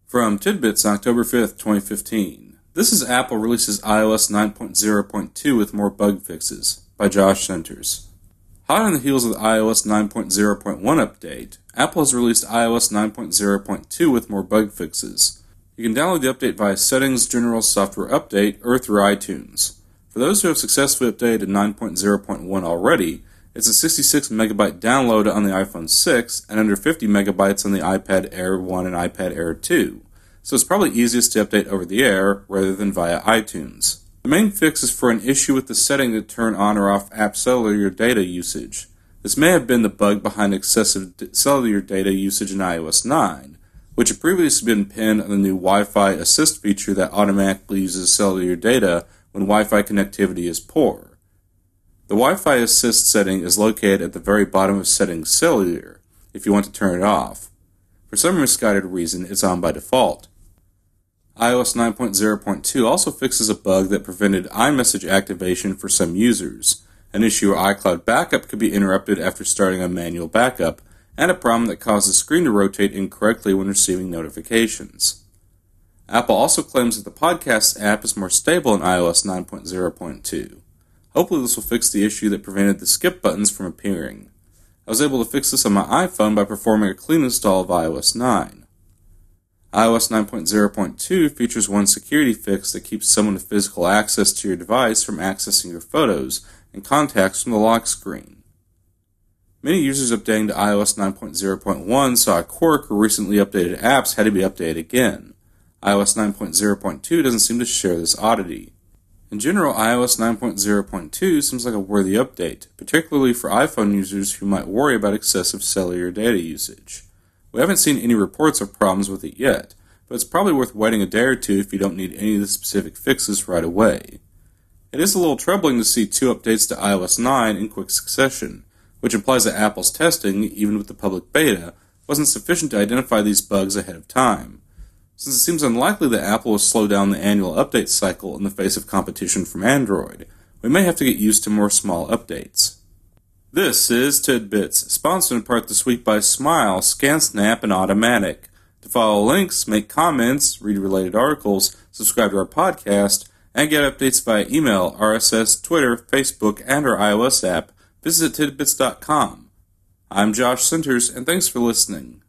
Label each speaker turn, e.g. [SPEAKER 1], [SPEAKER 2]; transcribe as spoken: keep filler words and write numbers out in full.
[SPEAKER 1] From Tidbits, October fifth, twenty fifteen. This is Apple releases iOS nine point oh point two with more bug fixes, by Josh Centers. Hot on the heels of the iOS nine point oh point one update, Apple has released iOS nine point oh point two with more bug fixes. You can download the update via Settings, General Software Update, or through iTunes. For those who have successfully updated nine point oh point one already, it's a sixty-six megabyte download on the iPhone six and under fifty megabytes on the iPad Air one and iPad Air two, so it's probably easiest to update over the air rather than via iTunes. The main fix is for an issue with the setting to turn on or off app cellular data usage. This may have been the bug behind excessive cellular data usage in iOS nine, which had previously been pinned on the new Wi-Fi Assist feature that automatically uses cellular data when Wi-Fi connectivity is poor. The Wi-Fi Assist setting is located at the very bottom of Settings Cellular, if you want to turn it off. For some misguided reason, it's on by default. iOS nine point oh point two also fixes a bug that prevented iMessage activation for some users, an issue where iCloud backup could be interrupted after starting a manual backup, and a problem that caused the screen to rotate incorrectly when receiving notifications. Apple also claims that the Podcasts app is more stable in iOS nine point oh point two. Hopefully this will fix the issue that prevented the skip buttons from appearing. I was able to fix this on my iPhone by performing a clean install of iOS nine. iOS nine point oh point two features one security fix that keeps someone with physical access to your device from accessing your photos and contacts from the lock screen. Many users updating to iOS nine point oh point one saw a quirk where recently updated apps had to be updated again. iOS nine point oh point two doesn't seem to share this oddity. In general, iOS nine point oh point two seems like a worthy update, particularly for iPhone users who might worry about excessive cellular data usage. We haven't seen any reports of problems with it yet, but it's probably worth waiting a day or two if you don't need any of the specific fixes right away. It is a little troubling to see two updates to iOS nine in quick succession, which implies that Apple's testing, even with the public beta, wasn't sufficient to identify these bugs ahead of time. Since it seems unlikely that Apple will slow down the annual update cycle in the face of competition from Android, we may have to get used to more small updates. This is Tidbits, sponsored in part this week by Smile, ScanSnap, and Automatic. To follow links, make comments, read related articles, subscribe to our podcast, and get updates via email, R S S, Twitter, Facebook, and our iOS app, visit tidbits dot com. I'm Josh Centers, and thanks for listening.